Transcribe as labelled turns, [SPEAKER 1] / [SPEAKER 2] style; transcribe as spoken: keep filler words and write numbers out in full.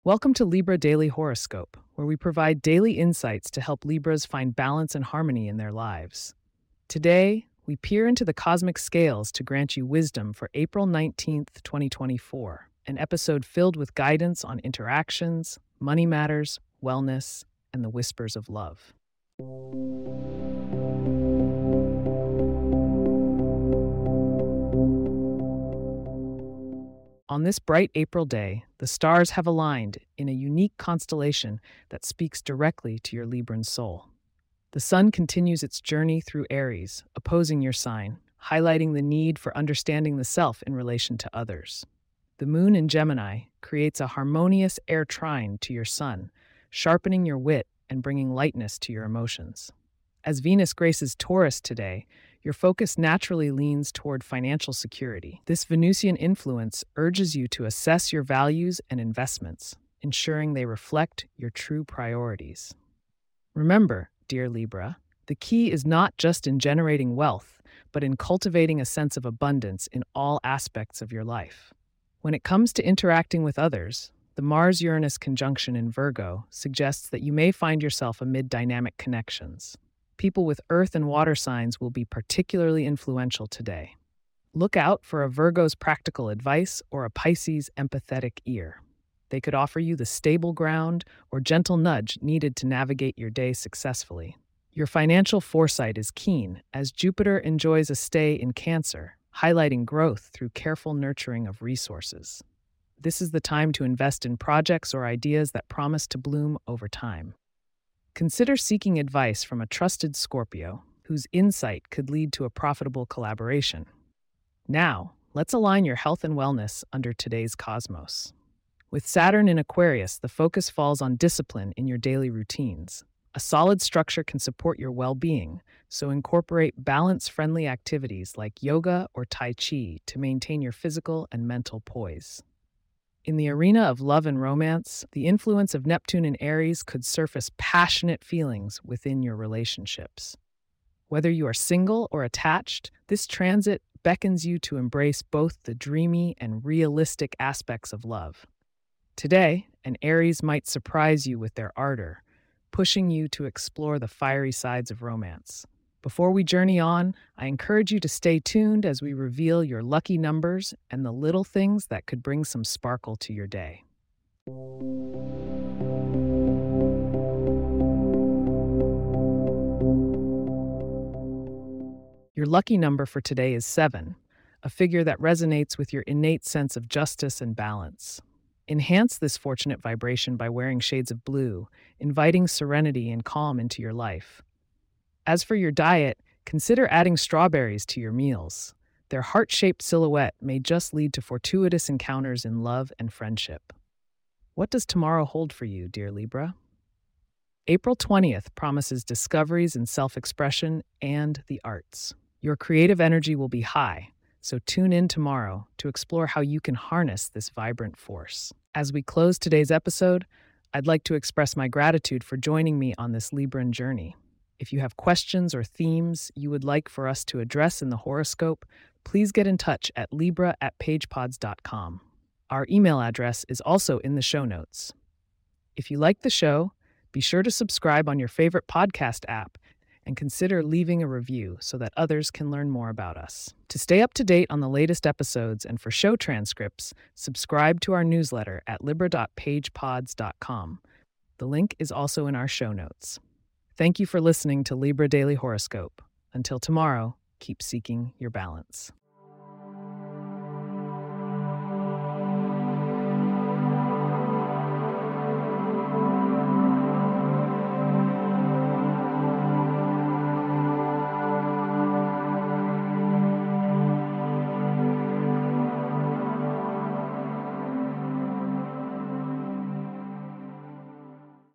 [SPEAKER 1] Welcome to Libra Daily Horoscope, where we provide daily insights to help Libras find balance and harmony in their lives. Today, we peer into the cosmic scales to grant you wisdom for April nineteenth, twenty twenty-four, an episode filled with guidance on interactions, money matters, wellness, and the whispers of love. On this bright April day, the stars have aligned in a unique constellation that speaks directly to your Libran soul. The sun continues its journey through Aries, opposing your sign, highlighting the need for understanding the self in relation to others. The moon in Gemini creates a harmonious air trine to your sun, sharpening your wit and bringing lightness to your emotions. As Venus graces Taurus today, your focus naturally leans toward financial security. This Venusian influence urges you to assess your values and investments, ensuring they reflect your true priorities. Remember, dear Libra, the key is not just in generating wealth, but in cultivating a sense of abundance in all aspects of your life. When it comes to interacting with others, the Mars-Uranus conjunction in Virgo suggests that you may find yourself amid dynamic connections. People with earth and water signs will be particularly influential today. Look out for a Virgo's practical advice or a Pisces' empathetic ear. They could offer you the stable ground or gentle nudge needed to navigate your day successfully. Your financial foresight is keen, as Jupiter enjoys a stay in Cancer, highlighting growth through careful nurturing of resources. This is the time to invest in projects or ideas that promise to bloom over time. Consider seeking advice from a trusted Scorpio, whose insight could lead to a profitable collaboration. Now, let's align your health and wellness under today's cosmos. With Saturn in Aquarius, the focus falls on discipline in your daily routines. A solid structure can support your well-being, so incorporate balance-friendly activities like yoga or Tai Chi to maintain your physical and mental poise. In the arena of love and romance, the influence of Neptune in Aries could surface passionate feelings within your relationships. Whether you are single or attached, this transit beckons you to embrace both the dreamy and realistic aspects of love. Today, an Aries might surprise you with their ardor, pushing you to explore the fiery sides of romance. Before we journey on, I encourage you to stay tuned as we reveal your lucky numbers and the little things that could bring some sparkle to your day. Your lucky number for today is seven, a figure that resonates with your innate sense of justice and balance. Enhance this fortunate vibration by wearing shades of blue, inviting serenity and calm into your life. As for your diet, consider adding strawberries to your meals. Their heart-shaped silhouette may just lead to fortuitous encounters in love and friendship. What does tomorrow hold for you, dear Libra? April twentieth promises discoveries in self-expression and the arts. Your creative energy will be high, so tune in tomorrow to explore how you can harness this vibrant force. As we close today's episode, I'd like to express my gratitude for joining me on this Libran journey. If you have questions or themes you would like for us to address in the horoscope, please get in touch at libra at pagepods dot com. Our email address is also in the show notes. If you like the show, be sure to subscribe on your favorite podcast app and consider leaving a review so that others can learn more about us. To stay up to date on the latest episodes and for show transcripts, subscribe to our newsletter at libra dot pagepods dot com. The link is also in our show notes. Thank you for listening to Libra Daily Horoscope. Until tomorrow, keep seeking your balance.